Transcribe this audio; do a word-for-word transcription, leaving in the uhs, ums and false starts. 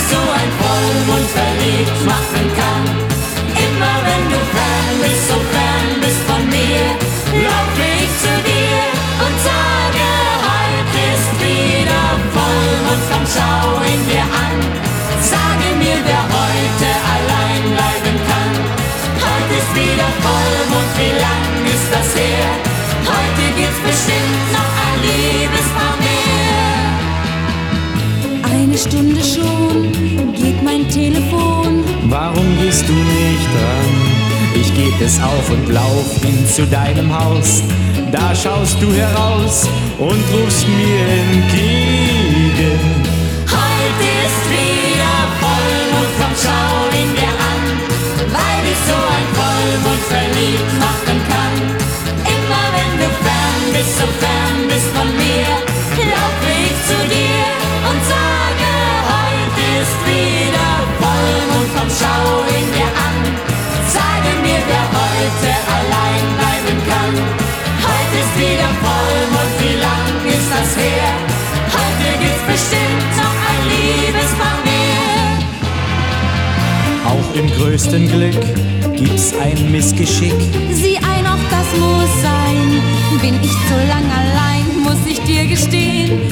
dich so ein Vollmond verliebt machen kann. Immer wenn du fern bist, so fern bist von mir, lauf ich zu dir und sage, heute ist wieder Vollmond, komm, schau ihn dir an. Sage mir, wer heute allein bleiben kann. Heute ist wieder Vollmond, wie lang ist das her? Heute gibt's bestimmt noch ein Liebespaar mehr. Eine Stunde schon geht mein Telefon. Warum gehst du nicht dran? Ich geb es auf und lauf hin zu deinem Haus. Da schaust du heraus und rufst mir entgegen. Heute ist wieder Vollmond, komm, schau ihn dir an, weil dich so ein Vollmond verliebt machen kann. Immer wenn du fern bist, so fern bist von mir, lauf ich zu dir und sage, heute ist wieder Vollmond, komm, schau ihn dir an. Sage mir, wer heute allein bleiben kann. Heute ist wieder Vollmond, wie lang ist das her? Heute gibt's bestimmt noch ein Liebespaar mehr. Auch im größten Glück gibt's ein Missgeschick. Sieh ein, auch das muss sein. Bin ich zu lang allein, muss ich dir gestehen.